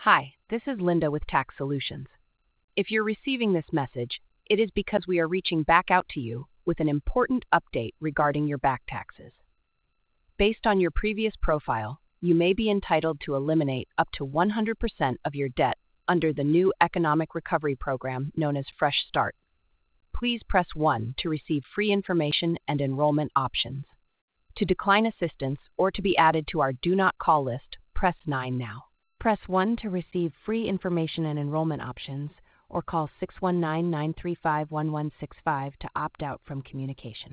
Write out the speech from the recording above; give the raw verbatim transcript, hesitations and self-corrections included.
Hi, this is Linda with Tax Solutions. If you're receiving this message, it is because we are reaching back out to you with an important update regarding your back taxes. Based on your previous profile, you may be entitled to eliminate up to one hundred percent of your debt under the new Economic Recovery Program known as Fresh Start. Please press one to receive free information and enrollment options. To decline assistance or to be added to our Do Not Call list, press nine now. Press one to receive free information and enrollment options, or call six one nine, nine three five, one one six five to opt out from communication.